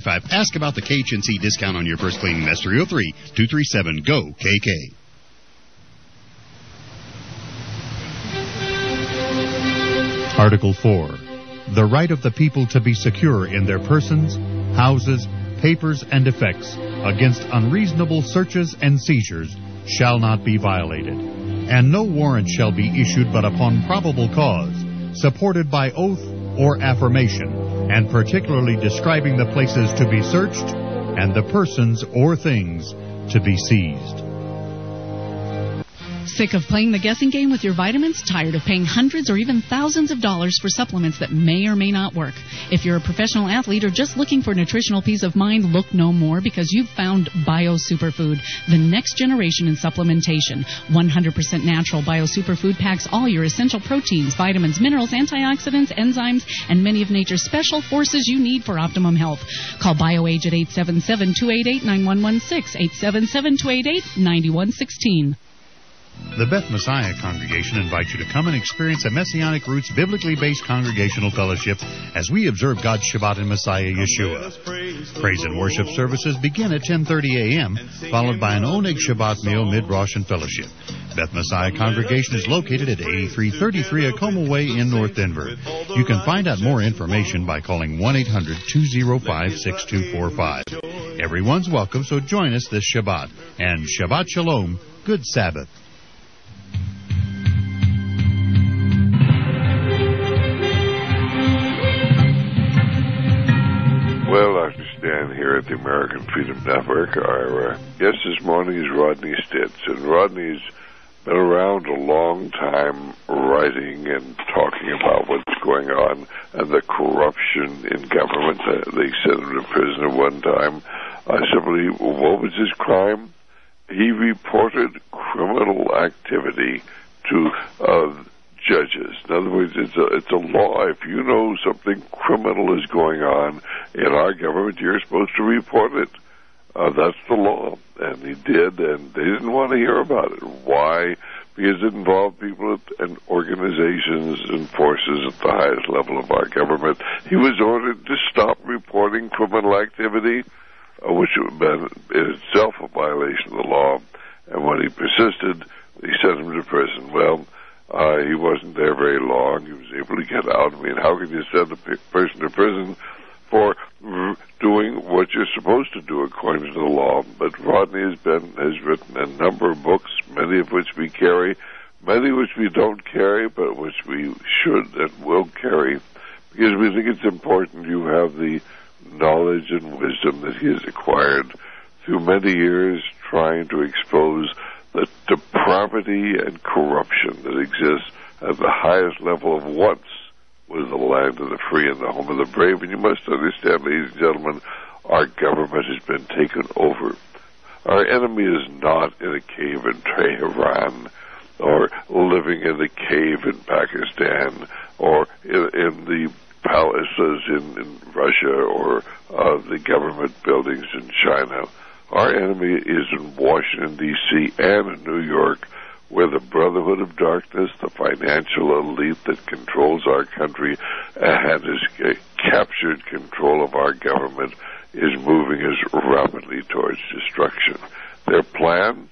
Ask about the KHNC discount on your first cleaning. That's 303-237-GO-KK. Article 4. The right of the people to be secure in their persons, houses, papers, and effects against unreasonable searches and seizures shall not be violated, and no warrant shall be issued but upon probable cause, supported by oath or affirmation, and particularly describing the places to be searched and the persons or things to be seized. Sick of playing the guessing game with your vitamins? Tired of paying hundreds or even thousands of dollars for supplements that may or may not work? If you're a professional athlete or just looking for nutritional peace of mind, look no more, because you've found Bio Superfood, the next generation in supplementation. 100% natural Bio Superfood packs all your essential proteins, vitamins, minerals, antioxidants, enzymes, and many of nature's special forces you need for optimum health. Call BioAge at 877-288-9116, 877-288-9116. The Beth Messiah Congregation invites you to come and experience a Messianic Roots biblically based congregational fellowship as we observe God's Shabbat in Messiah Yeshua. Praise and worship services begin at 10:30 a.m., followed by an Oneg Shabbat meal mid-Rosh and fellowship. Beth Messiah Congregation is located at 8333 Acoma Way in North Denver. You can find out more information by calling 1-800-205-6245. Everyone's welcome, so join us this Shabbat. And Shabbat Shalom, good Sabbath. Well, Dr. Stan here at the American Freedom Network. Our guest this morning is Rodney Stitz, and Rodney's been around a long time writing and talking about what's going on and the corruption in government. They sent him to prison at one time. Simply, what was his crime? He reported criminal activity to judges. In other words, it's a law. If you know something criminal is going on in our government, you're supposed to report it. That's the law. And he did, and they didn't want to hear about it. Why? Because it involved people and organizations and forces at the highest level of our government. He was ordered to stop reporting criminal activity, which would have been in itself a violation of the law. And when he persisted, they sent him to prison. Well, he wasn't there very long. He was able to get out. I mean, how can you send a person to prison for doing what you're supposed to do according to the law? But Rodney has written a number of books, many of which we carry, many which we don't carry, but which we should and will carry, because we think it's important you have the knowledge and wisdom that he has acquired through many years trying to expose the depravity and corruption that exists at the highest level of once was the land of the free and the home of the brave. And you must understand, ladies and gentlemen, our government has been taken over. Our enemy is not in a cave in Tehran or living in a cave in Pakistan or in the palaces in Russia or the government buildings in China. Our enemy is in Washington, D.C. and in New York, where the Brotherhood of Darkness, the financial elite that controls our country and has captured control of our government, is moving us rapidly towards destruction. Their plan?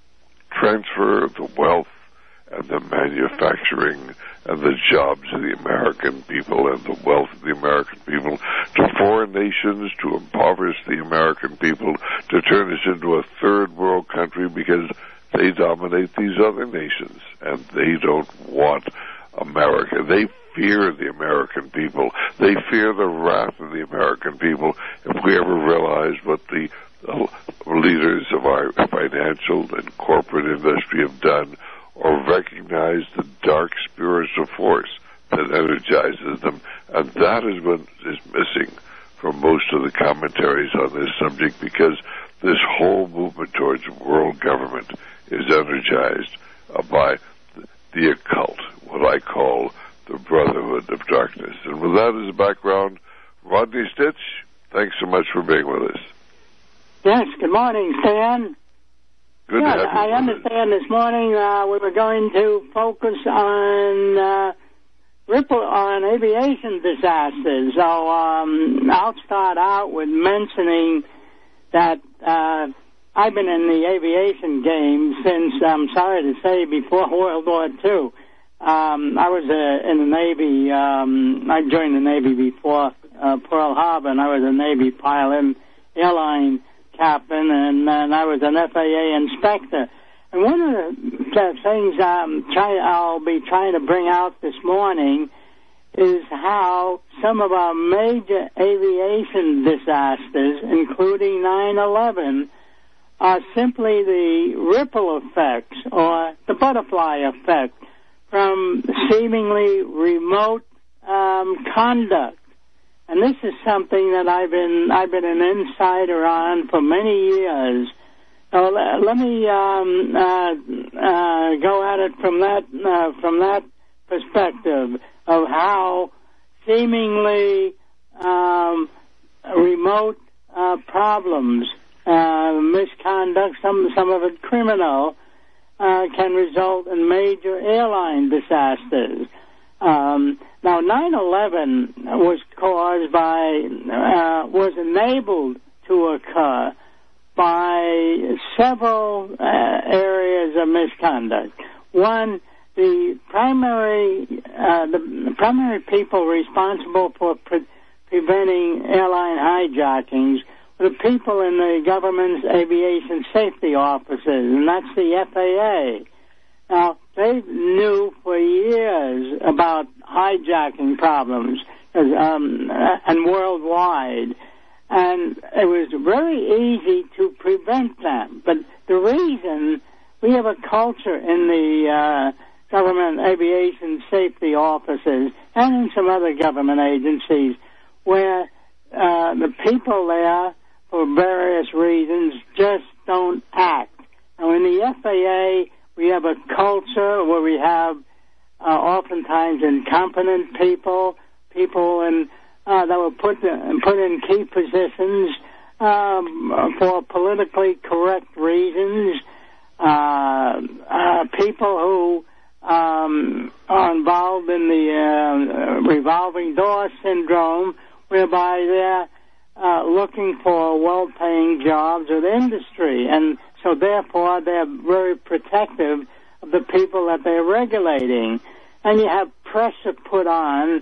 Transfer the wealth and the manufacturing and the jobs of the American people and the wealth of the American people to foreign nations, to impoverish the American people, to turn us into a third world country, because they dominate these other nations and they don't want America. They fear the American people. They fear the wrath of the American people. If we ever realize what the leaders of our financial and corporate industry have done, or recognize the dark spiritual force that energizes them, and that is what is missing from most of the commentaries on this subject, because this whole movement towards world government is energized by the occult, what I call the Brotherhood of Darkness. And with that as a background, Rodney Stitz, thanks so much for being with us. Yes, good morning, Stan. Good to have you. I understand this morning we were going to focus on aviation disasters. So I'll start out with mentioning that I've been in the aviation game since, I'm sorry to say, before World War II. I was in the Navy. I joined the Navy before Pearl Harbor, and I was a Navy pilot, airline captain, and I was an FAA inspector. And one of the things I'll be trying to bring out this morning is how some of our major aviation disasters, including 9/11, are simply the ripple effects or the butterfly effect from seemingly remote conduct. And this is something that I've been an insider on for many years. So let me go at it from that perspective of how seemingly remote problems, misconduct, some of it criminal, can result in major airline disasters. Now, 9/11 was caused was enabled to occur by several areas of misconduct. One, the primary people responsible for preventing airline hijackings were the people in the government's aviation safety offices, and that's the FAA. Now, they knew for years about hijacking problems and worldwide, and it was very easy to prevent them. But the reason we have a culture in the government aviation safety offices and in some other government agencies where the people there, for various reasons, just don't act. Now, in the FAA, we have a culture where we have oftentimes incompetent people that were put in key positions for politically correct reasons. People who are involved in the revolving door syndrome, whereby they're looking for well-paying jobs in industry, and so therefore they're very protective of the people that they're regulating. And you have pressure put on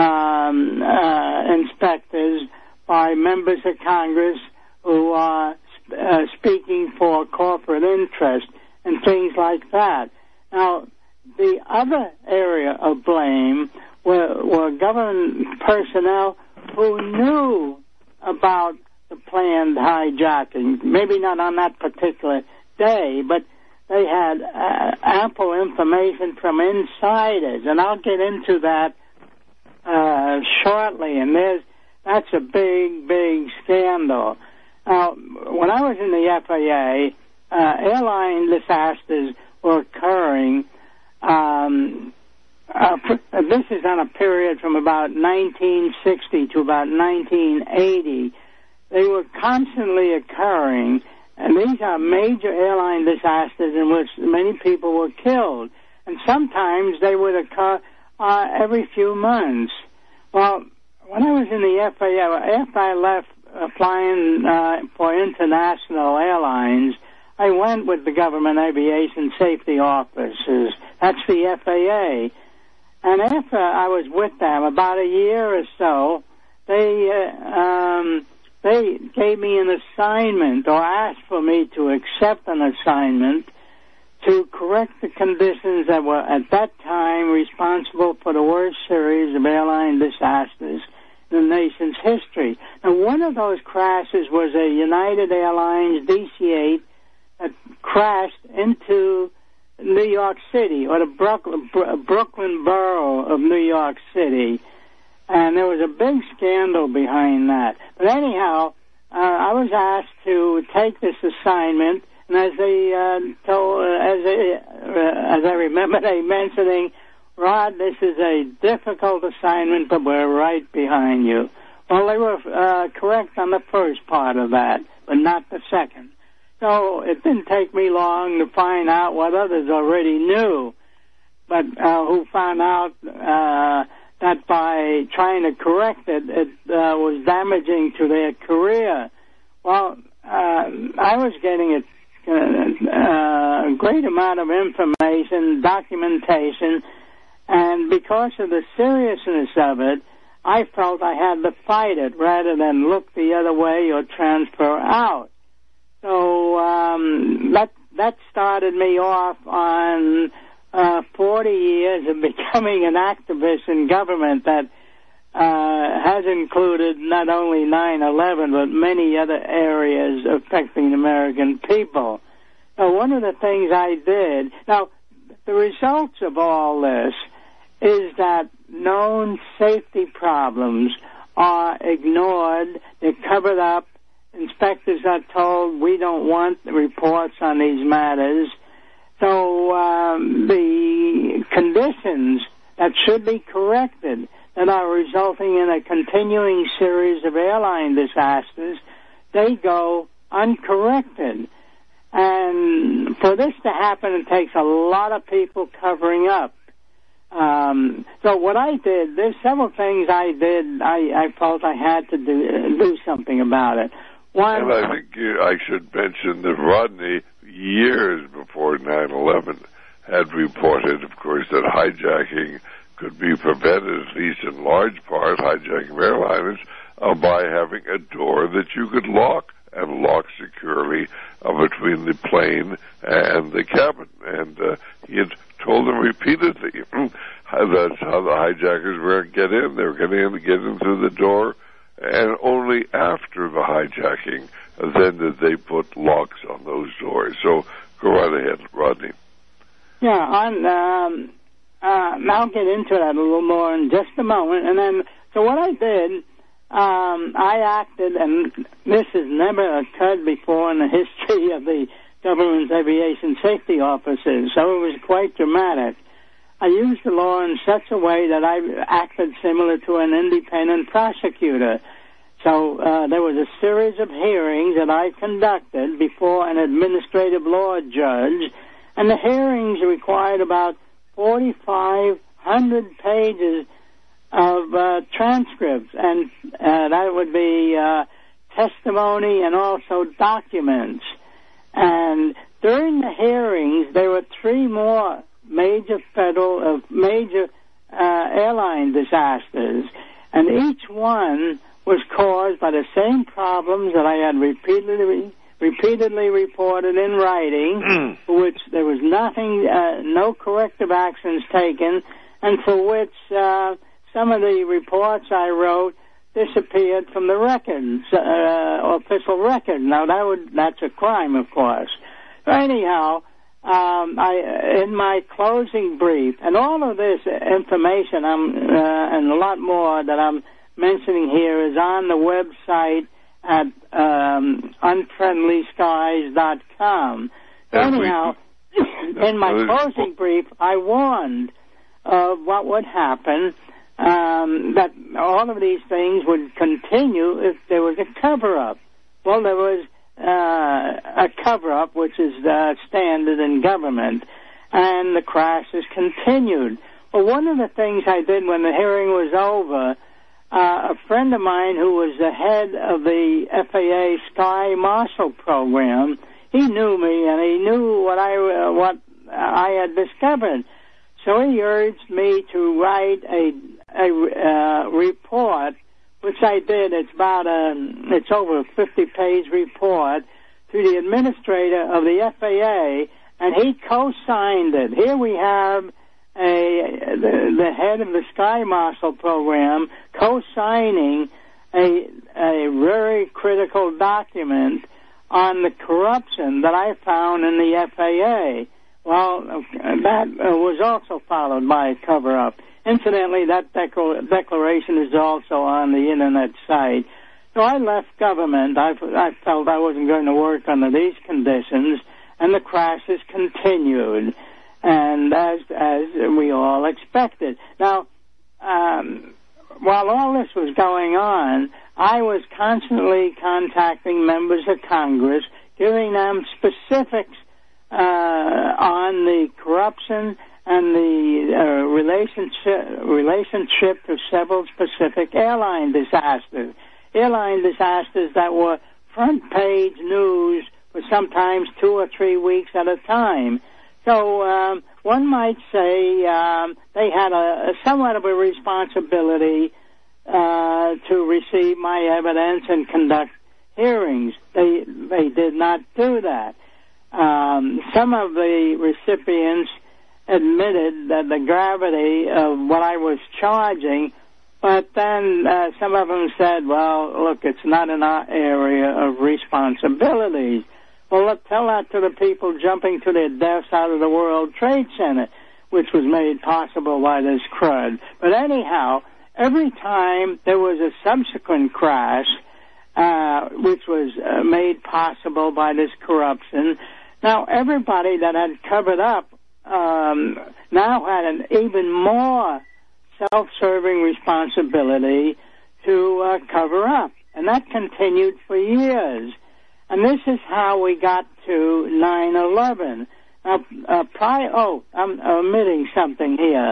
inspectors by members of Congress who are speaking for corporate interest and things like that. Now, the other area of blame were government personnel who knew about the planned hijacking, maybe not on that particular day, but they had ample information from insiders, and I'll get into that shortly, and that's a big scandal. When I was in the FAA, airline disasters were occurring. This is on a period from about 1960 to about 1980. They were constantly occurring, and these are major airline disasters in which many people were killed. And sometimes they would occur every few months. Well, when I was in the FAA, after I left flying for international airlines, I went with the government aviation safety officers. That's the FAA. And after I was with them, about a year or so, they gave me an assignment, or asked for me to accept an assignment to correct the conditions that were at that time responsible for the worst series of airline disasters in the nation's history. And one of those crashes was a United Airlines DC-8 that crashed into New York City, or the Brooklyn borough of New York City. And there was a big scandal behind that. But anyhow, I was asked to take this assignment, and as I remember they mentioning, Rod, this is a difficult assignment, but we're right behind you. Well, they were correct on the first part of that, but not the second. So it didn't take me long to find out what others already knew. but who found out that by trying to correct it, it was damaging to their career. Well, I was getting a great amount of information, documentation, and because of the seriousness of it, I felt I had to fight it rather than look the other way or transfer out. So that started me off on 40 years of becoming an activist in government that has included not only 9/11 but many other areas affecting the American people. Now, one of the things I did, now the results of all this is that known safety problems are ignored, they're covered up. Inspectors are told we don't want reports on these matters. So the conditions that should be corrected that are resulting in a continuing series of airline disasters, they go uncorrected. And for this to happen, it takes a lot of people covering up. So what I did, there's several things I did. I felt I had to do something about it. One, and I think I should mention that Rodney, years before 9/11, had reported, of course, that hijacking could be prevented, at least in large part, hijacking of airliners, by having a door that you could lock and lock securely between the plane and the cabin. And he had told them repeatedly that's how the hijackers were going to get in. They were going to get in through the door, and only after the hijacking then did they put locks on those doors. So go right ahead, Rodney. Yeah, I'll get into that a little more in just a moment. And then, so what I did, I acted, and this has never occurred before in the history of the government's aviation safety offices, so it was quite dramatic. I used the law in such a way that I acted similar to an independent prosecutor. So there was a series of hearings that I conducted before an administrative law judge, and the hearings required about 4,500 pages of transcripts, and that would be testimony and also documents. And during the hearings, there were three more major airline disasters, and each one was caused by the same problems that I had repeatedly reported in writing, for which there was nothing, no corrective actions taken, and for which some of the reports I wrote disappeared from the records, official record. Now that's a crime, of course. But anyhow, in my closing brief, and all of this information and a lot more that I'm mentioning here is on the website at unfriendlyskies.com. Anyhow, in my closing brief, I warned of what would happen, that all of these things would continue if there was a cover-up. Well, there was a cover-up, which is standard in government, and the crashes continued. Well, one of the things I did when the hearing was over, a friend of mine who was the head of the FAA Sky Marshal program, he knew me and he knew what I had discovered. So he urged me to write a report, which I did. It's over a 50-page report to the administrator of the FAA, and he co-signed it. Here we have the head of the Sky Marshal program co-signing a very critical document on the corruption that I found in the FAA. Well, that was also followed by a cover-up. Incidentally, that declaration is also on the Internet site. So I left government. I felt I wasn't going to work under these conditions, and the crashes continued, and as we all expected. Now, while all this was going on, I was constantly contacting members of Congress, giving them specifics on the corruption and the relationship to several specific airline disasters that were front-page news for sometimes 2 or 3 weeks at a time. So one might say they had a somewhat of a responsibility to receive my evidence and conduct hearings. They did not do that. Some of the recipients admitted that the gravity of what I was charging, but then some of them said, well, look, it's not in our area of responsibilities. Well, let's tell that to the people jumping to their deaths out of the World Trade Center, which was made possible by this crud. But anyhow, every time there was a subsequent crash, which was made possible by this corruption, now everybody that had covered up now had an even more self-serving responsibility to cover up. And that continued for years. And this is how we got to 9/11. Now, I'm omitting something here.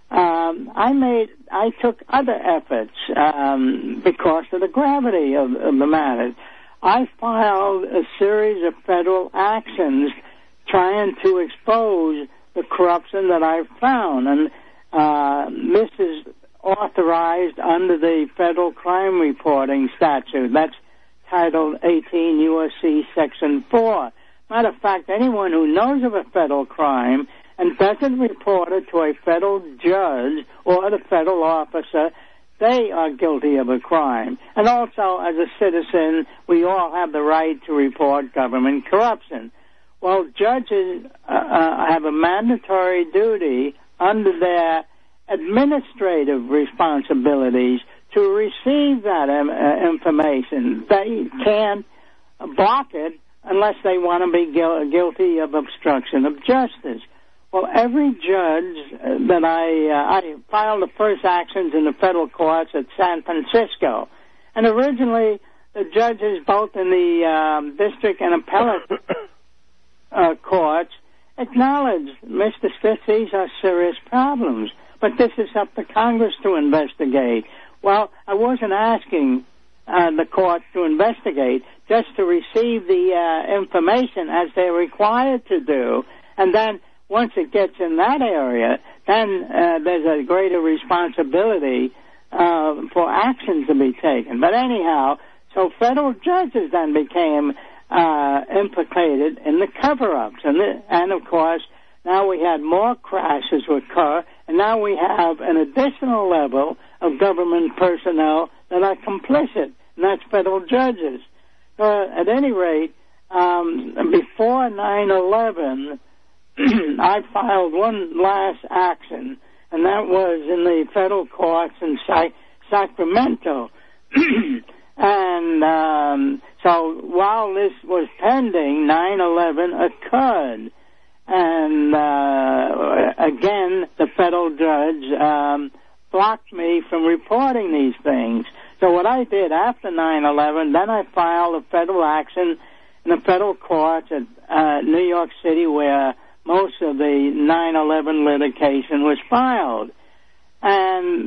I took other efforts because of the gravity of the matter. I filed a series of federal actions trying to expose the corruption that I found, and this is authorized under the Federal Crime Reporting Statute. That's Title 18 U.S.C. Section 4. Matter of fact, anyone who knows of a federal crime and doesn't report it to a federal judge or the federal officer, they are guilty of a crime. And also, as a citizen, we all have the right to report government corruption. Well, judges have a mandatory duty under their administrative responsibilities to receive that information. They can't block it unless they want to be guilty of obstruction of justice. Well, every judge that I filed the first actions in the federal courts at San Francisco, and originally the judges both in the district and appellate courts acknowledged, Mr. Stitz, these are serious problems, but this is up to Congress to investigate. Well, I wasn't asking the courts to investigate, just to receive the information as they're required to do, and then once it gets in that area, then there's a greater responsibility for action to be taken. But anyhow, so federal judges then became implicated in the cover-ups. And of course, now we had more crashes occur, and now we have an additional level of government personnel that are complicit, and that's federal judges. At any rate, before 9/11, I filed one last action, and that was in the federal courts in Sacramento. And so while this was pending, 9/11 occurred. And again, the federal judge blocked me from reporting these things. So what I did after 9/11, then I filed a federal action in the federal courts at New York City, where most of the 9/11 litigation was filed. And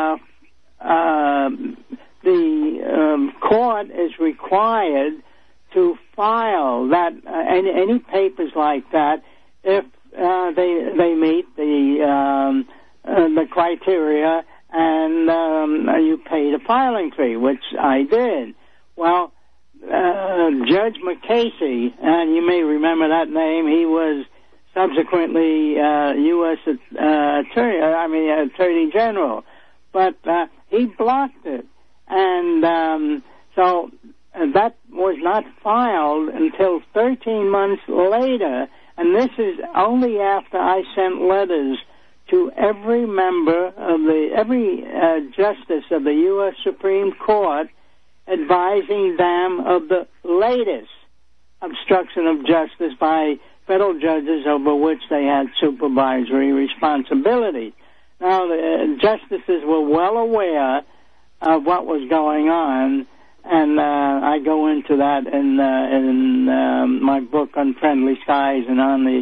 the court is required to file that any papers like that if they meet the criteria, and you pay the filing fee, which I did. Well, Judge McCasey, and you may remember that name, he was subsequently U.S. Attorney General, but he blocked it, and so that was not filed until 13 months later, and this is only after I sent letters to every member of every justice of the U.S. Supreme Court, advising them of the latest obstruction of justice by federal judges over which they had supervisory responsibility. Now, the justices were well aware of what was going on, and I go into that in my book, Unfriendly Skies, and on the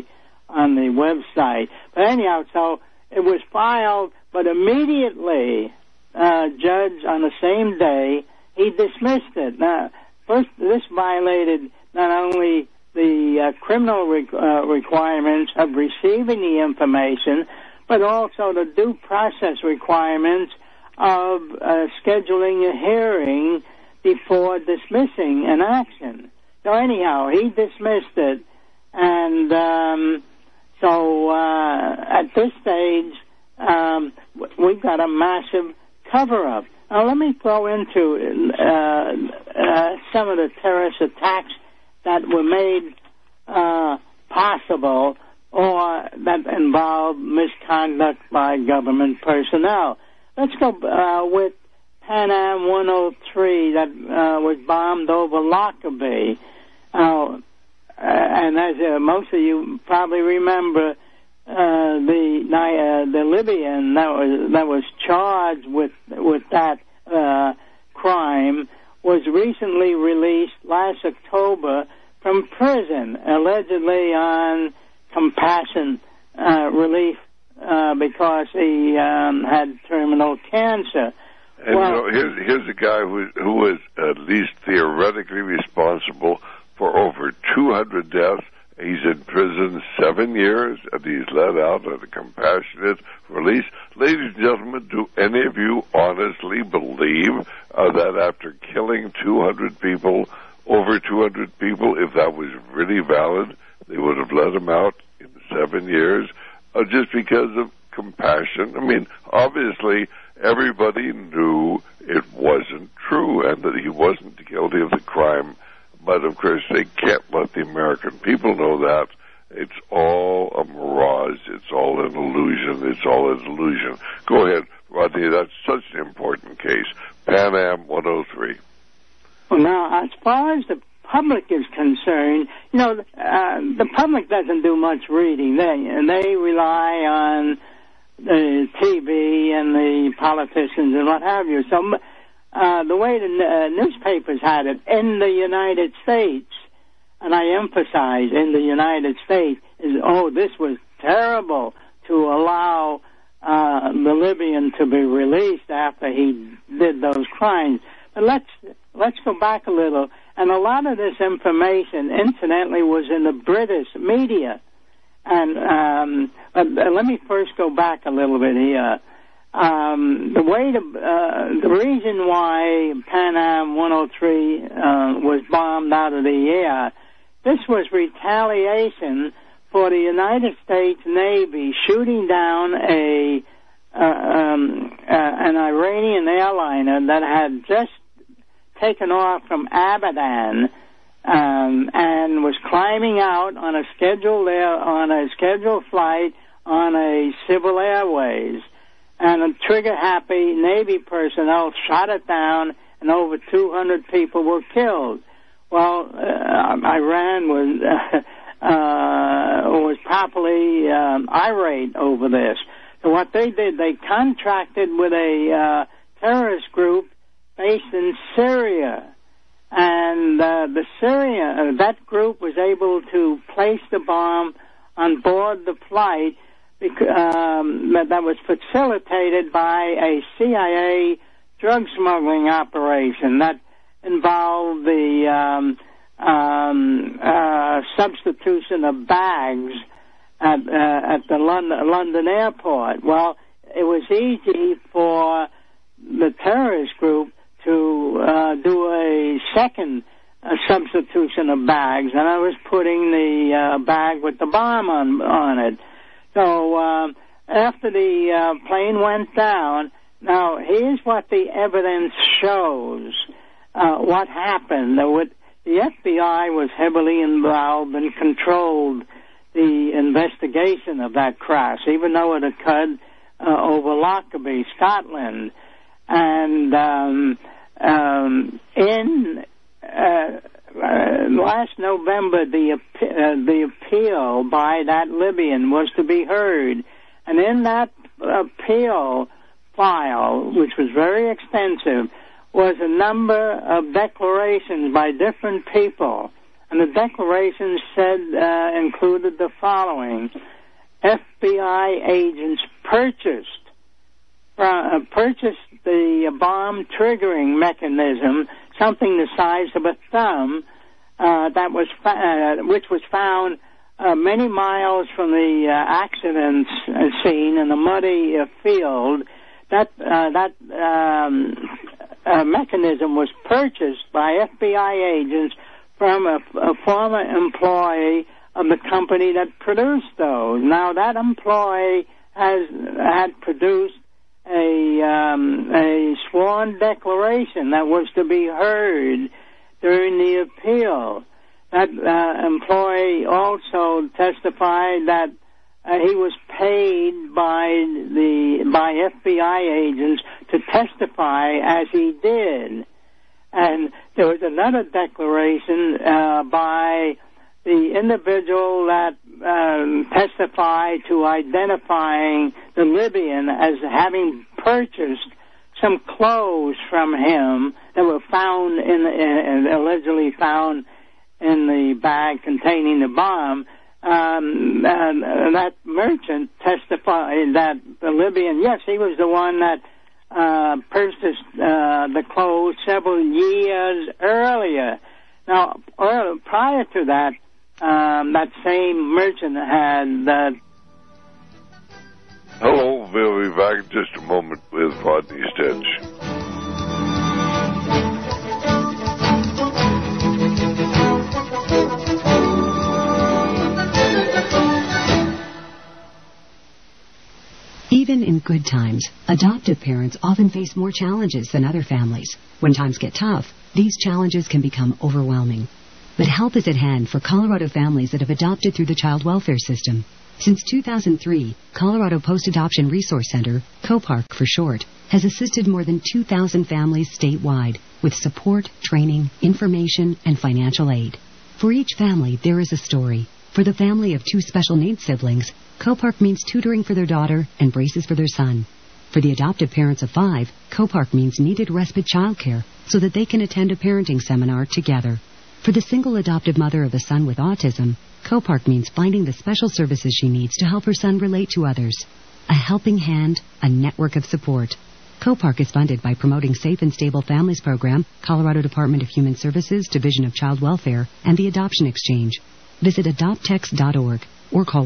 on the website. But anyhow, so it was filed, but immediately, judge on the same day, he dismissed it. Now, first, this violated not only the criminal requirements of receiving the information, but also the due process requirements of scheduling a hearing before dismissing an action. So anyhow, he dismissed it, and so at this stage, we've got a massive cover-up. Now let me go into some of the terrorist attacks that were made possible or that involved misconduct by government personnel. Let's go with Pan Am 103 that was bombed over Lockerbie. And as most of you probably remember, the Libyan that was charged with that crime was recently released last October from prison, allegedly on compassion relief because he had terminal cancer. And here's a guy who was at least theoretically responsible for over 200 deaths. He's in prison 7 years, and he's let out on a compassionate release. Ladies and gentlemen, do any of you honestly believe that after killing 200 people, over 200 people, if that was really valid, they would have let him out in 7 years just because of compassion? I mean, obviously, everybody knew it wasn't true and that he wasn't guilty of the crime. But, of course, they can't let the American people know that. It's all a mirage. It's all an illusion. It's all an illusion. Go ahead, Rodney. That's such an important case. Pan Am 103. Well, now, as far as the public is concerned, the public doesn't do much reading. They rely on the TV and the politicians and what have you. So the way the newspapers had it in the United States, and I emphasize in the United States, is, this was terrible to allow the Libyan to be released after he did those crimes. But let's go back a little. And a lot of this information, incidentally, was in the British media. And let me first go back a little bit here. The reason why Pan Am 103 was bombed out of the air, this was retaliation for the United States Navy shooting down an Iranian airliner that had just taken off from Abadan and was climbing out on a scheduled flight on a Civil Airways. And a trigger-happy Navy personnel shot it down, and over 200 people were killed. Well, Iran was properly irate over this. So what they did, they contracted with a terrorist group based in Syria, and that group was able to place the bomb on board the flight that was facilitated by a CIA drug smuggling operation that involved the substitution of bags at the London airport. Well, it was easy for the terrorist group to do a second substitution of bags, and I was putting the bag with the bomb on it. So after the plane went down, now here's what the evidence shows. What happened? The FBI was heavily involved and controlled the investigation of that crash, even though it occurred over Lockerbie, Scotland. And last November, the appeal by that Libyan was to be heard. And in that appeal file, which was very extensive, was a number of declarations by different people And the declaration said, included the following. FBI agents purchased the bomb triggering mechanism, something the size of a thumb, which was found many miles from the accident scene in a muddy field. That mechanism was purchased by FBI agents from a former employee of the company that produced those. Now, that employee had produced a sworn declaration that was to be heard during the appeal. That employee also testified that he was paid by FBI agents to testify as he did. And there was another declaration by the individual that testified to identifying the Libyan as having purchased some clothes from him that were found allegedly found in the bag containing the bomb. And that merchant testified that the Libyan, yes, he was the one that purchased the clothes several years earlier. Now, prior to that, that same merchant had... Hello, we'll be back in just a moment with Rodney Stitch. Even in good times, adoptive parents often face more challenges than other families. When times get tough, these challenges can become overwhelming. But help is at hand for Colorado families that have adopted through the child welfare system. Since 2003, Colorado Post-Adoption Resource Center, COPARC for short, has assisted more than 2,000 families statewide with support, training, information, and financial aid. For each family, there is a story. For the family of 2 special needs siblings, COPARC means tutoring for their daughter and braces for their son. For the adoptive parents of 5, COPARC means needed respite childcare so that they can attend a parenting seminar together. For the single adoptive mother of a son with autism, COPARC means finding the special services she needs to help her son relate to others. A helping hand, a network of support. COPARC is funded by Promoting Safe and Stable Families Program, Colorado Department of Human Services, Division of Child Welfare, and the Adoption Exchange. Visit adopttex.org or call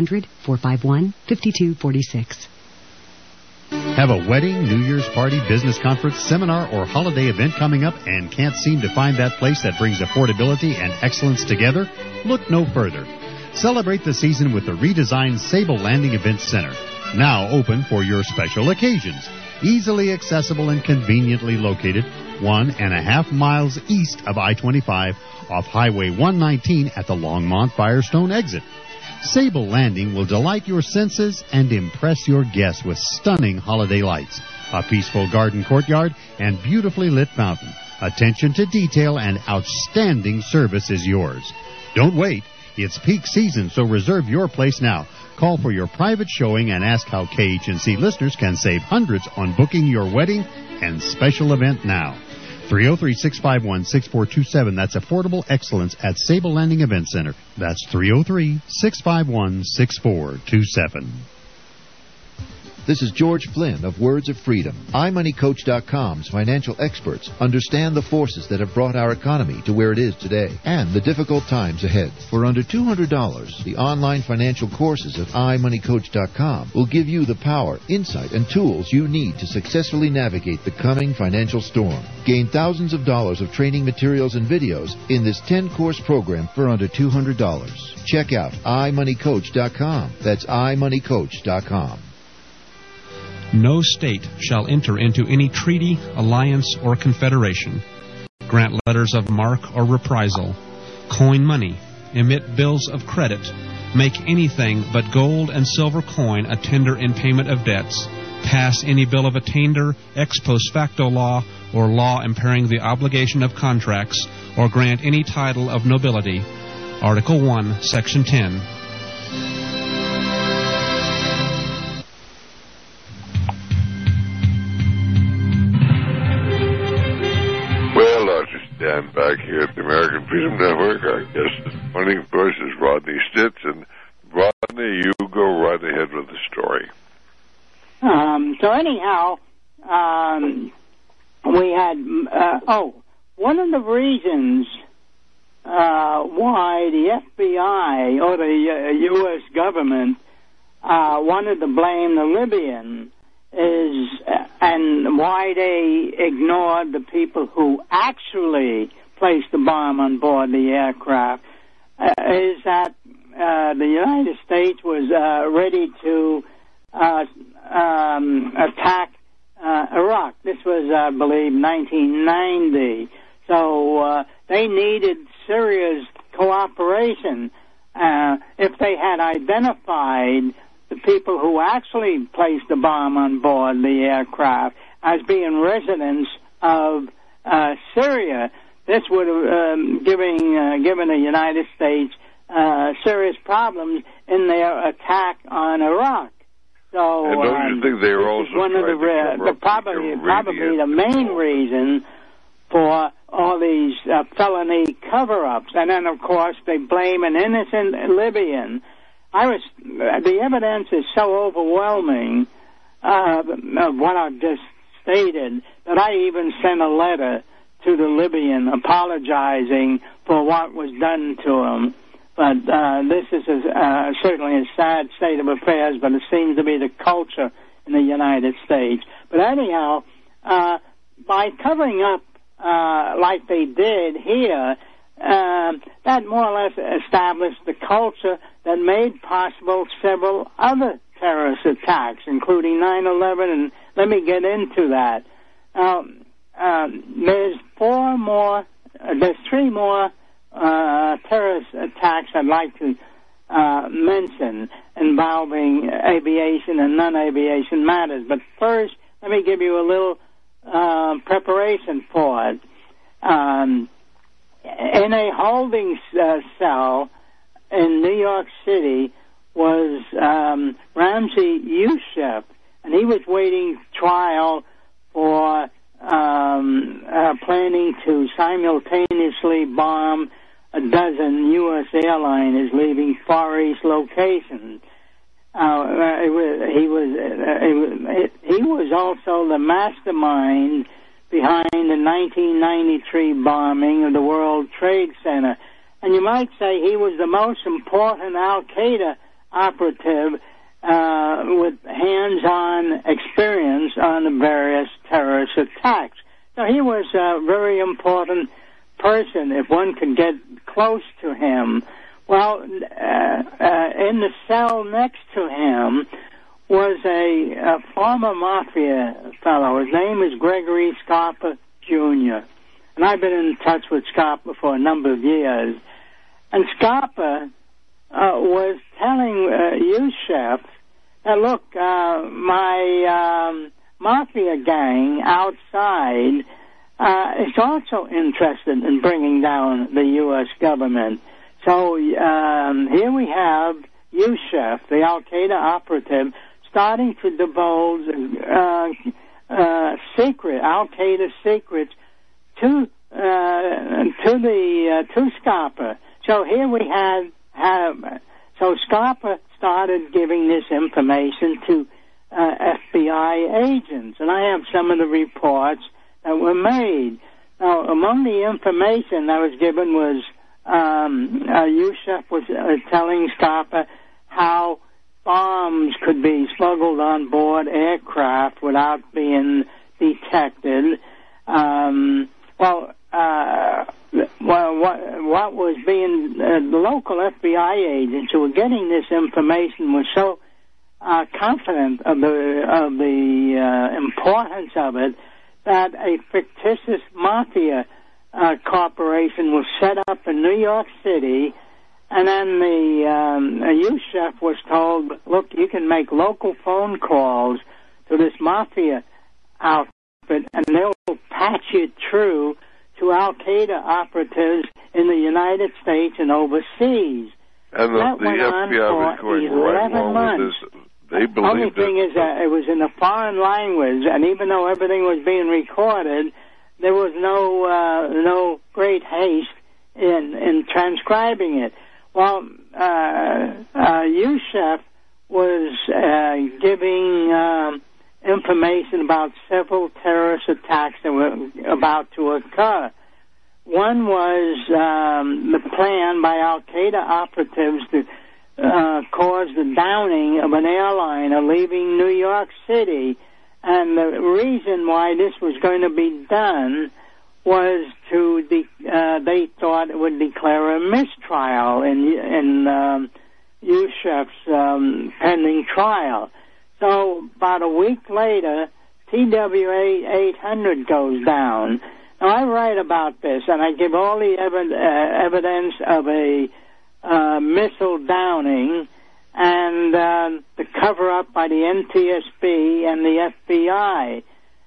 1-800-451-5246. Have a wedding, New Year's party, business conference, seminar, or holiday event coming up and can't seem to find that place that brings affordability and excellence together? Look no further. Celebrate the season with the redesigned Sable Landing Event Center, now open for your special occasions. Easily accessible and conveniently located 1.5 miles east of I-25 off Highway 119 at the Longmont Firestone exit. Sable Landing will delight your senses and impress your guests with stunning holiday lights, a peaceful garden courtyard, and beautifully lit fountain. Attention to detail and outstanding service is yours. Don't wait. It's peak season, so reserve your place now. Call for your private showing and ask how KHNC listeners can save hundreds on booking your wedding and special event now. 303-651-6427. That's affordable excellence at Sable Landing Event Center. That's 303-651-6427. This is George Flynn of Words of Freedom. iMoneyCoach.com's financial experts understand the forces that have brought our economy to where it is today and the difficult times ahead. For under $200, the online financial courses at iMoneyCoach.com will give you the power, insight, and tools you need to successfully navigate the coming financial storm. Gain thousands of dollars of training materials and videos in this 10-course program for under $200. Check out iMoneyCoach.com. That's iMoneyCoach.com. No state shall enter into any treaty, alliance, or confederation, grant letters of marque or reprisal, coin money, emit bills of credit, make anything but gold and silver coin a tender in payment of debts, pass any bill of attainder, ex post facto law, or law impairing the obligation of contracts, or grant any title of nobility. Article 1, Section 10. Dan back back here at the American Freedom Network. Our guest this morning, of course, is Rodney Stitz. And Rodney, you go right ahead with the story. So anyhow, we had, one of the reasons why the FBI or the U.S. government wanted to blame the Libyan is, and why they ignored the people who actually placed the bomb on board the aircraft, is that the United States was ready to attack Iraq. This was, I believe, 1990. So they needed Syria's cooperation. If they had identified the people who actually placed the bomb on board the aircraft as being residents of Syria, this would have given the United States serious problems in their attack on Iraq. So, and don't you think they were also one of probably the main reason for all these felony cover-ups? And then, of course, they blame an innocent Libyan. The evidence is so overwhelming of what I've just stated that I even sent a letter to the Libyan apologizing for what was done to him. But this is certainly a sad state of affairs, but it seems to be the culture in the United States. But anyhow, by covering up like they did here, that more or less established the culture that made possible several other terrorist attacks, including 9/11, and let me get into that. There's three more terrorist attacks I'd like to mention involving aviation and non-aviation matters. But first, let me give you a little preparation for it. In a holding cell in New York City was Ramzi Youssef, and he was waiting trial for planning to simultaneously bomb a dozen U.S. airliners leaving Far East locations. He was also the mastermind behind the 1993 bombing of the World Trade Center. And you might say he was the most important Al-Qaeda operative with hands-on experience on the various terrorist attacks. So he was a very important person if one could get close to him. Well, in the cell next to him was a former mafia fellow. His name is Gregory Scarpa, Jr. And I've been in touch with Scarpa for a number of years. And Scarpa was telling Youssef, look, my mafia gang outside is also interested in bringing down the U.S. government. So here we have Youssef, the Al-Qaeda operative, starting to divulge Al-Qaeda secrets to Scarpa. So here we so Scarpa started giving this information to FBI agents, and I have some of the reports that were made. Now, among the information that was given was Youssef was telling Scarpa how bombs could be smuggled on board aircraft without being detected. What was being the local FBI agents who were getting this information were so confident of the importance of it that a fictitious mafia corporation was set up in New York City, and then the Youssef was told, look, you can make local phone calls to this mafia outfit, and they'll patch you through to Al-Qaeda operatives in the United States and overseas. And the FBI was going right along with this. They believed only thing is that it was in a foreign language, and even though everything was being recorded, there was no great haste in transcribing it. Well, Youssef was giving information about several terrorist attacks that were about to occur. One was the plan by Al-Qaeda operatives to cause the downing of an airliner leaving New York City. And the reason why this was going to be done was they thought it would declare a mistrial in Youssef's pending trial. So about a week later, TWA-800 goes down. Now, I write about this, and I give all the evidence of a missile downing and the cover-up by the NTSB and the FBI.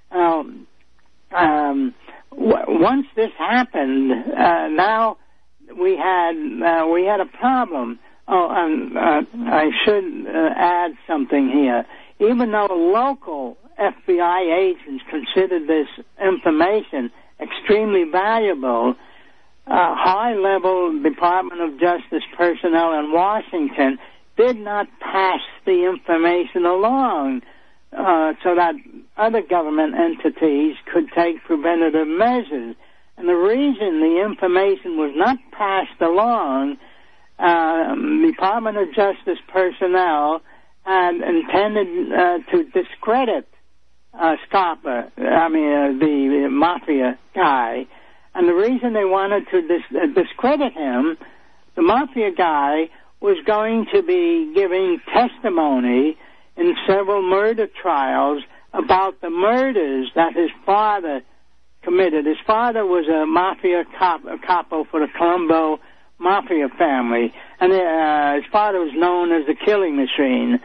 Once this happened, now we had a problem. I should add something here. Even though local FBI agents considered this information extremely valuable, high-level Department of Justice personnel in Washington did not pass the information along so that other government entities could take preventative measures. And the reason the information was not passed along, Department of Justice personnel had intended to discredit Scarpa, the mafia guy. And the reason they wanted to discredit him, the mafia guy was going to be giving testimony in several murder trials about the murders that his father committed. His father was a mafia capo for the Colombo mafia family, and his father was known as the Killing Machine.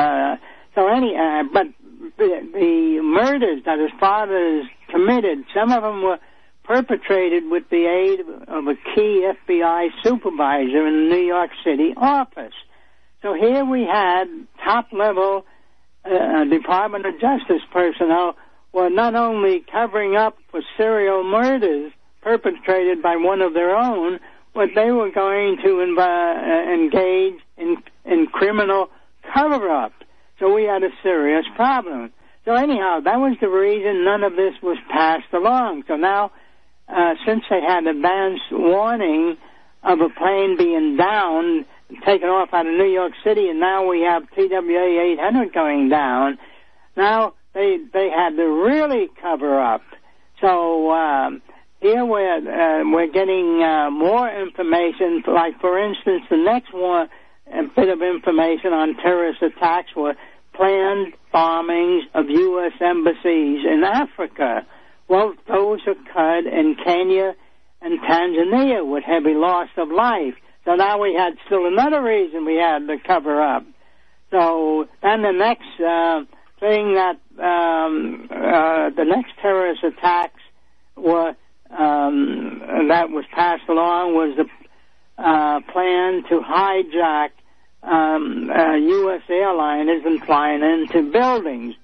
But the murders that his father committed, some of them were perpetrated with the aid of a key FBI supervisor in the New York City office. So here we had top-level Department of Justice personnel were not only covering up for serial murders perpetrated by one of their own, but they were going to engage in criminal cover-up. So we had a serious problem. So anyhow, that was the reason none of this was passed along. So now, since they had advance warning of a plane being down, taken off out of New York City, and now we have TWA-800 going down, now they had to really cover up. So here we're getting more information. Like, for instance, the next one bit of information on terrorist attacks were planned bombings of U.S. embassies in Africa. Well, those occurred in Kenya and Tanzania with heavy loss of life. So now we had still another reason we had to cover up. So then the next thing that the next terrorist attacks were that was passed along was the plan to hijack U.S. airliners and flying into buildings.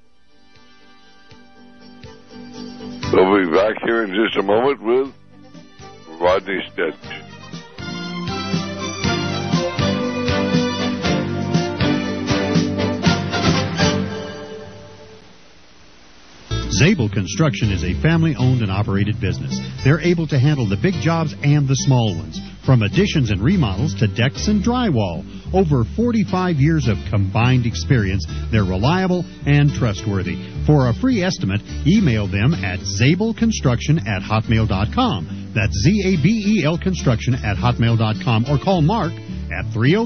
We'll be back here in just a moment with Rodney Stitt. Zabel Construction is a family-owned and operated business. They're able to handle the big jobs and the small ones, from additions and remodels to decks and drywall. Over 45 years of combined experience, they're reliable and trustworthy. For a free estimate, email them at zabelconstruction@hotmail.com. That's ZABEL construction@hotmail.com, or call Mark at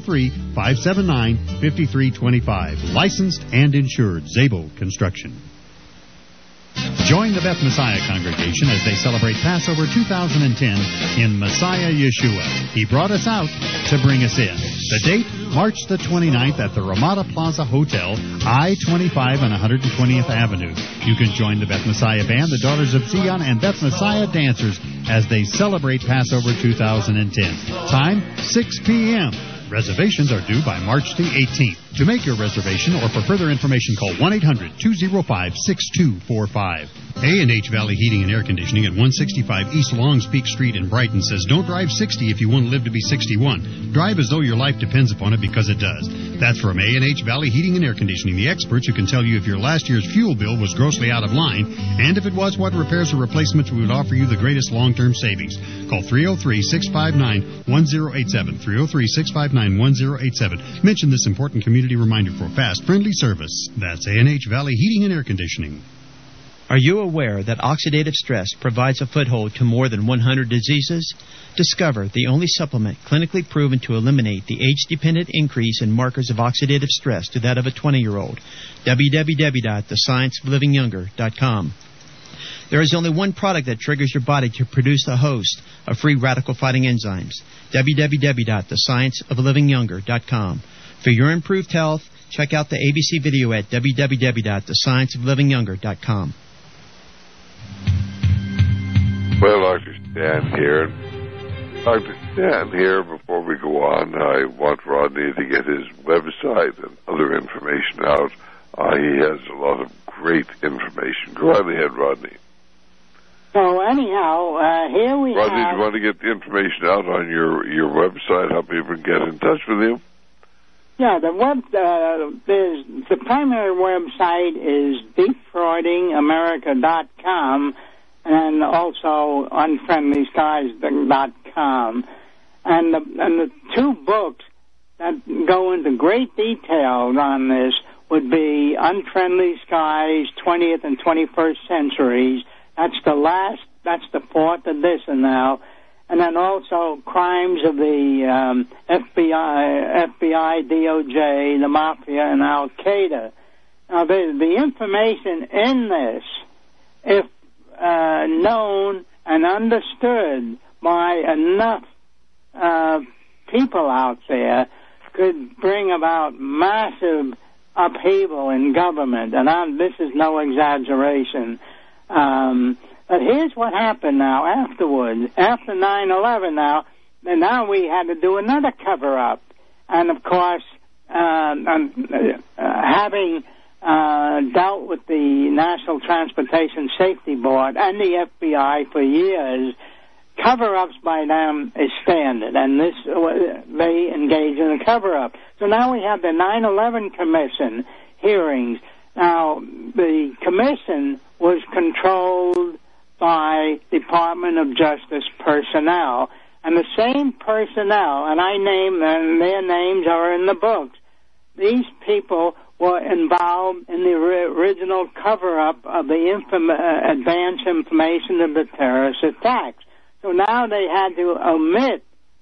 303-579-5325. Licensed and insured. Zabel Construction. Join the Beth Messiah congregation as they celebrate Passover 2010 in Messiah Yeshua. He brought us out to bring us in. The date, March the 29th at the Ramada Plaza Hotel, I-25 on 120th Avenue. You can join the Beth Messiah Band, the Daughters of Zion, and Beth Messiah dancers as they celebrate Passover 2010. Time, 6 p.m. Reservations are due by March the 18th. To make your reservation or for further information, call 1-800-205-6245. A&H Valley Heating and Air Conditioning at 165 East Longs Peak Street in Brighton says don't drive 60 if you want to live to be 61. Drive as though your life depends upon it, because it does. That's from A&H Valley Heating and Air Conditioning, the experts who can tell you if your last year's fuel bill was grossly out of line, and if it was, what repairs or replacements we would offer you the greatest long-term savings. Call 303-659-1087, 303-659-1087. Mention this important community reminder for fast, friendly service. That's A&H Valley Heating and Air Conditioning. Are you aware that oxidative stress provides a foothold to more than 100 diseases? Discover the only supplement clinically proven to eliminate the age-dependent increase in markers of oxidative stress to that of a 20-year-old. www.thescienceoflivingyounger.com. There is only one product that triggers your body to produce a host of free radical-fighting enzymes. www.thescienceoflivingyounger.com. For your improved health, check out the ABC video at www.thescienceoflivingyounger.com. Well, Dr. Stan here. Dr. Stan here, before we go on, I want Rodney to get his website and other information out. He has a lot of great information. Go right ahead, Rodney. So anyhow, here we Rodney, have... do you want to get the information out on your website, how people can get in touch with you? Yeah, the primary website is defraudingamerica.com and also unfriendlyskies.com. And the two books that go into great detail on this would be Unfriendly Skies, 20th and 21st Centuries. That's the fourth edition now. And then also Crimes of the FBI, DOJ, the Mafia, and Al-Qaeda. Now, the information in this, if known and understood by enough people out there, could bring about massive upheaval in government. And this is no exaggeration. But here's what happened now afterwards. After 9/11 now we had to do another cover-up. And, of course, having dealt with the National Transportation Safety Board and the FBI for years, cover-ups by them is standard. And they engage in a cover-up. So now we have the 9/11 Commission hearings. Now, the commission was controlled by Department of Justice personnel. And the same personnel, and I name them, their names are in the books, these people were involved in the original cover-up of the advance information of the terrorist attacks. So now they had to omit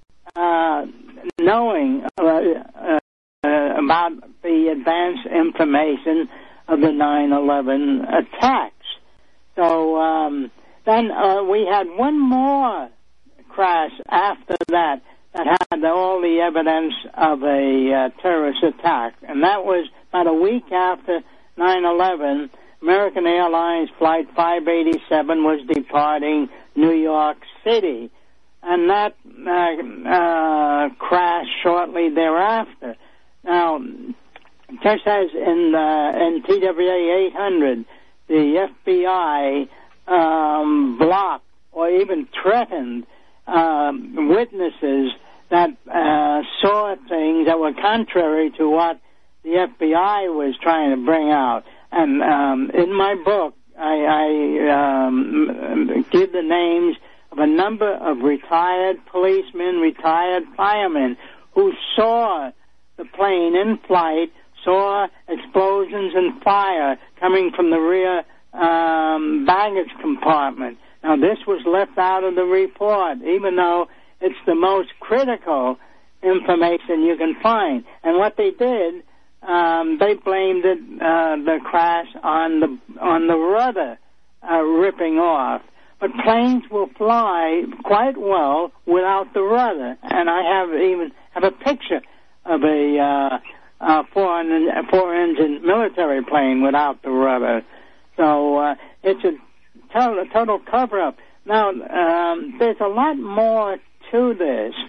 knowing about the advance information of the 9/11 attacks. So then we had one more crash after that had all the evidence of a terrorist attack. And that was about a week after 9/11. American Airlines Flight 587 was departing New York City. And that crashed shortly thereafter. Now, just as in TWA 800, the FBI blocked or even threatened witnesses that saw things that were contrary to what the FBI was trying to bring out. And in my book, I give the names of a number of retired policemen, retired firemen who saw the plane in flight, saw explosions and fire coming from the rear baggage compartment. Now, this was left out of the report, even though it's the most critical information you can find. And what they did, they blamed it, the crash on the rudder ripping off. But planes will fly quite well without the rudder. And I have a picture of a four-engine military plane without the rudder. So it's a total cover-up. Now, there's a lot more to this.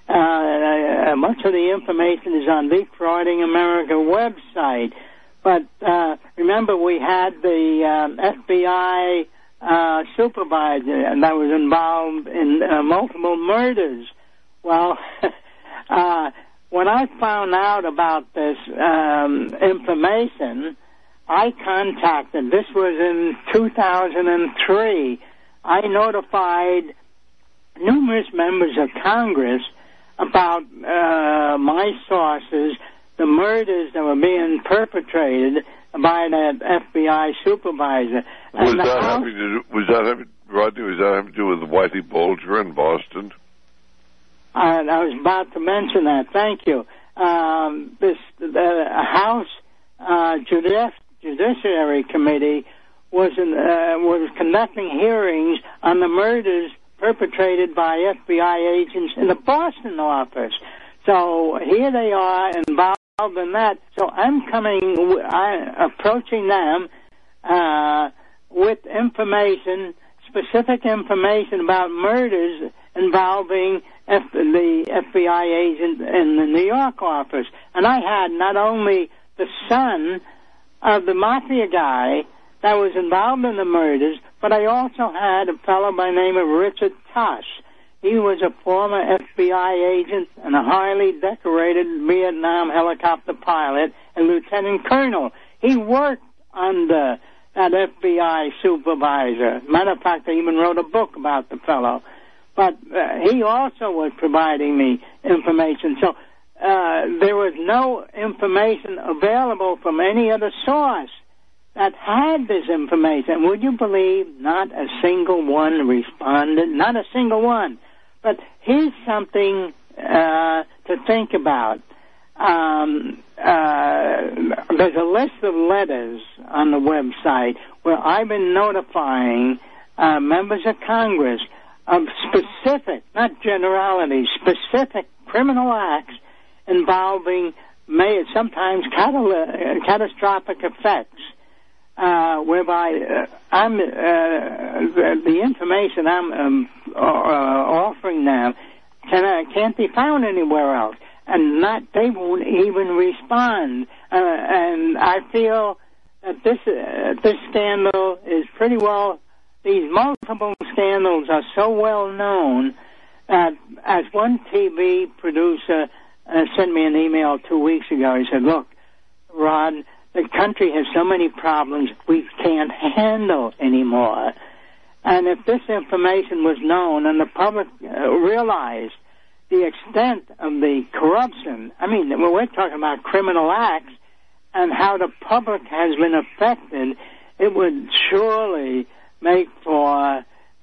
Much of the information is on Defrauding America website. But remember, we had the FBI supervisor that was involved in multiple murders. Well, when I found out about this information, I contacted, this was in 2003, I notified numerous members of Congress about my sources, the murders that were being perpetrated by that FBI supervisor. Was that having to do with Whitey Bulger in Boston? I was about to mention that. Thank you. The House Judiciary Committee was conducting hearings on the murders perpetrated by FBI agents in the Boston office. So here they are involved in that. So I'm approaching them with information, specific information about murders involving the FBI agent in the New York office. And I had not only the son of the mafia guy that was involved in the murders, but I also had a fellow by the name of Richard Tosh. He was a former FBI agent and a highly decorated Vietnam helicopter pilot and lieutenant colonel. He worked under that FBI supervisor. Matter of fact, I even wrote a book about the fellow. But he also was providing me information. So there was no information available from any other source that had this information. Would you believe not a single one responded? Not a single one. But here's something to think about. There's a list of letters on the website where I've been notifying members of Congress of specific, not generalities, specific criminal acts involving sometimes catastrophic effects, whereby the information I'm offering them can't be found anywhere else, and they won't even respond. And I feel that this scandal is pretty well. These multiple scandals are so well known that, as one TV producer sent me an email 2 weeks ago, he said, "Look, Rod, the country has so many problems we can't handle anymore." And if this information was known and the public realized the extent of the corruption, I mean, we're talking about criminal acts and how the public has been affected, it would surely make for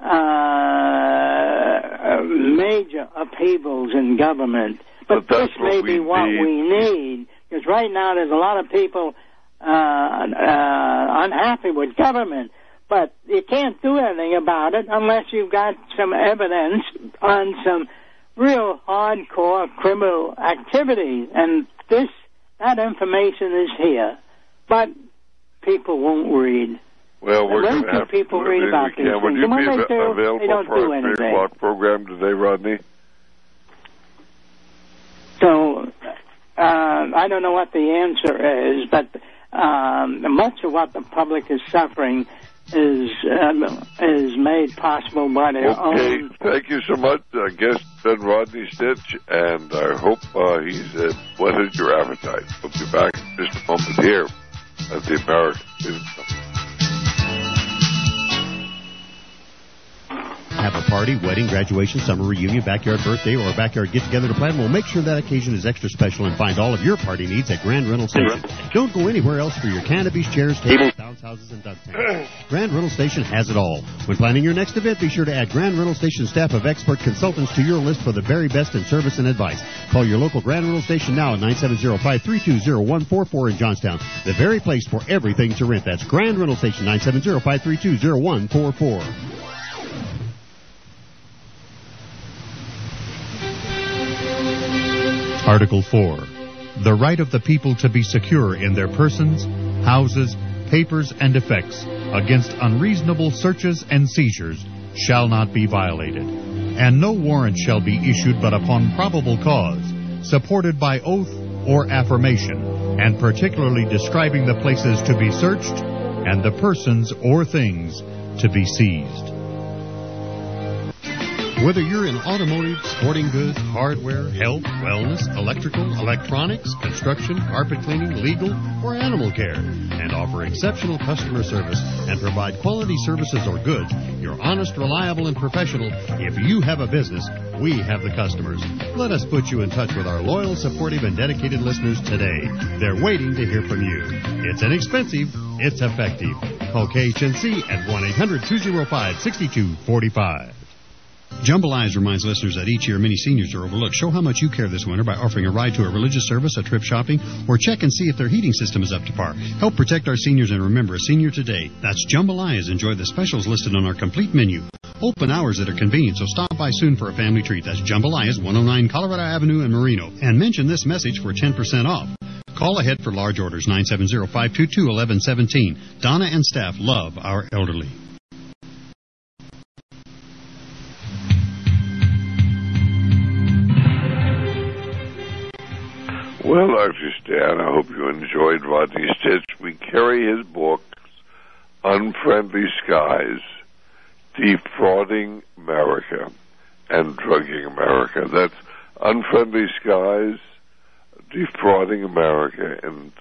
major upheavals in government. But this may be what we need, because right now there's a lot of people unhappy with government, but you can't do anything about it unless you've got some evidence on some real hardcore criminal activity. And that information is here, but people won't read. Well, we're going to have people read about these things. Would you be available for our 3 o'clock program today, Rodney? So, I don't know what the answer is, but much of what the public is suffering is made possible by their own. Okay, thank you so much. Guest Ben Rodney Stitch, and I hope he's whetted your appetite. We'll be back in just a moment here at the American Freedom Company. Have a party, wedding, graduation, summer reunion, backyard birthday, or a backyard get-together to plan? Well, make sure that occasion is extra special and find all of your party needs at Grand Rental Station. Don't go anywhere else for your canopies, chairs, tables, bounce houses, and duck tanks. Grand Rental Station has it all. When planning your next event, be sure to add Grand Rental Station staff of expert consultants to your list for the very best in service and advice. Call your local Grand Rental Station now at 970-532-0144 in Johnstown. The very place for everything to rent. That's Grand Rental Station, 970-532-0144. Article 4. The right of the people to be secure in their persons, houses, papers, and effects against unreasonable searches and seizures shall not be violated. and no warrant shall be issued but upon probable cause, supported by oath or affirmation, and particularly describing the places to be searched and the persons or things to be seized. Whether you're in automotive, sporting goods, hardware, health, wellness, electrical, electronics, construction, carpet cleaning, legal, or animal care, and offer exceptional customer service and provide quality services or goods, you're honest, reliable, and professional. If you have a business, we have the customers. Let us put you in touch with our loyal, supportive, and dedicated listeners today. They're waiting to hear from you. It's inexpensive. It's effective. Call KHNC at 1-800-205-6245. Jambalayas reminds listeners that each year many seniors are overlooked. Show how much you care this winter by offering a ride to a religious service, a trip shopping, or check and see if their heating system is up to par. Help protect our seniors and remember a senior today. That's Jambalayas. Enjoy the specials listed on our complete menu. Open hours that are convenient, so stop by soon for a family treat. That's Jambalayas, 109 Colorado Avenue in Marino. And mention this message for 10% off. Call ahead for large orders, 970-522-1117. Donna and staff love our elderly. Well, Dr. Stan, I hope you enjoyed Rodney Stitch. We carry his books, Unfriendly Skies, Defrauding America, and Drugging America. That's Unfriendly Skies, Defrauding America, and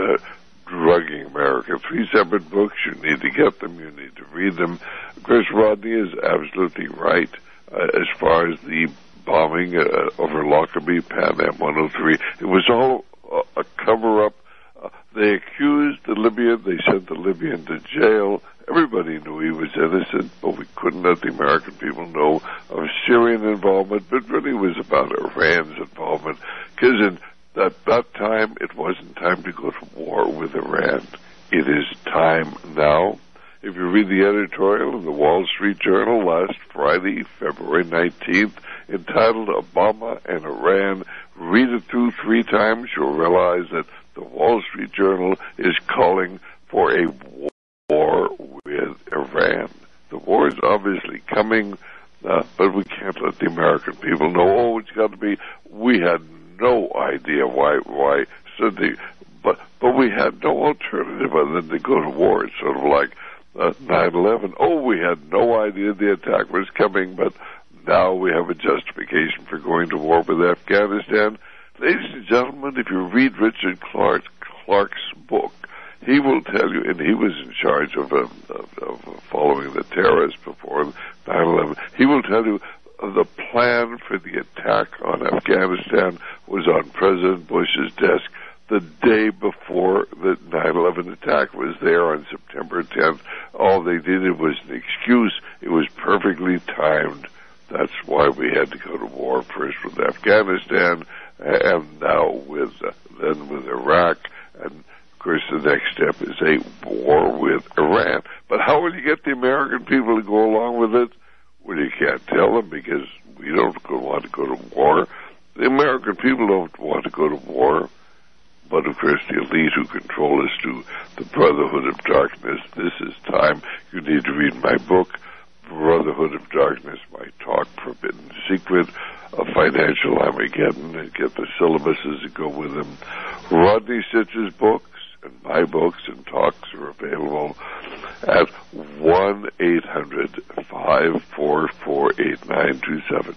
Drugging America. 3 separate books. You need to get them. You need to read them. Of course, Rodney is absolutely right as far as the bombing over Lockerbie, Pan Am 103. It was all a cover-up. They accused the Libyan. They sent the Libyan to jail. Everybody knew he was innocent, but we couldn't let the American people know of Syrian involvement, but really it was about Iran's involvement, because at that time it wasn't time to go to war with Iran. It is time now. If you read the editorial in the Wall Street Journal last Friday, February 19th, entitled Obama and Iran, read it through 3 times, you'll realize that the Wall Street Journal is calling for a war with Iran. The war is obviously coming, but we can't let the American people know, oh, it's got to be, we had no idea why so but we had no alternative other than to go to war. It's sort of like 9/11. Oh, we had no idea the attack was coming, but now we have a justification for going to war with Afghanistan. Ladies and gentlemen, if you read Richard Clark's book, he will tell you, and he was in charge of following the terrorists before 9/11, he will tell you the plan for the attack on Afghanistan was on President Bush's desk the day before the 9/11 attack was there on September 10th. All they did was an excuse. It was perfectly timed. That's why we had to go to war first with Afghanistan and now with Iraq. And, of course, the next step is a war with Iran. But how will you get the American people to go along with it? Well, you can't tell them because we don't want to go to war. The American people don't want to go to war. But, of course, the elite who control us do the Brotherhood of Darkness. This is time. You need to read my book, Brotherhood of Darkness, My Talk Forbidden Secret, A Financial Armageddon, and get the syllabuses that go with them. Rodney Stitch's books and my books and talks are available at 1-800-544-8927.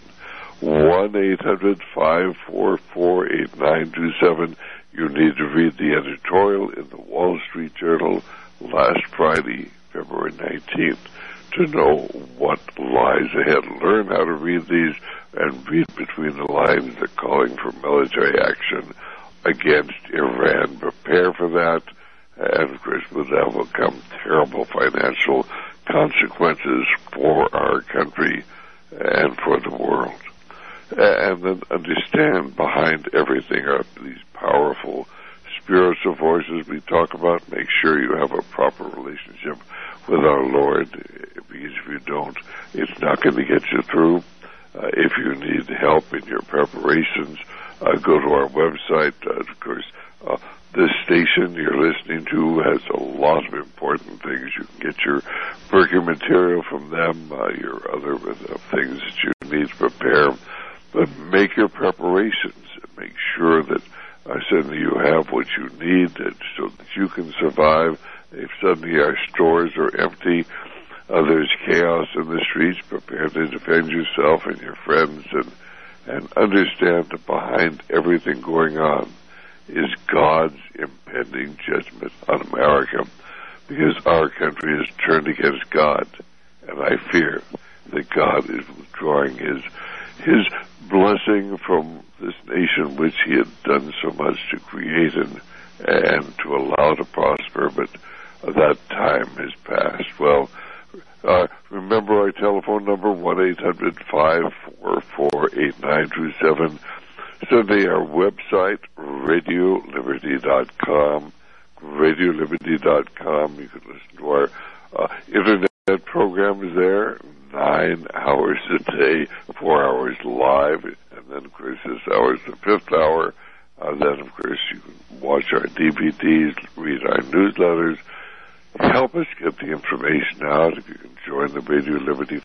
1-800-544-8927. You need to read the editorial in the Wall Street Journal last Friday, February 19th, to know what lies ahead. Learn how to read these and read between the lines. They're calling for military action against Iran. Prepare for that. And, of course, with that will come terrible financial consequences for our country and for the world. And then understand behind everything are these powerful spiritual forces we talk about. Make sure you have a proper relationship with our Lord, because if you don't, it's not going to get you through. If you need help in your preparations, go to our website. Of course, this station you're listening to has a lot of important things. You can get your working material from them, your other things that you need to prepare, but make your preparations. Make sure that suddenly you have what you need so that you can survive. If suddenly our stores are empty, there's chaos in the streets, prepare to defend yourself and your friends, and understand that behind everything going on is God's impending judgment on America, because our country is turned against God, and I fear that God is withdrawing his blessing from this nation which he had done so much to create and to allow to prosper, but that time has passed. Well, remember our telephone number, 1-800-544-8927. Sunday, our website, RadioLiberty.com. RadioLiberty.com. You can listen to our internet programs there, 9 hours a day, 4 hours live, and then, of course, this hour is the 5th hour. Then, of course, you can watch our DVDs, read our newsletters. Help us get the information out. If you can join the Radio Liberty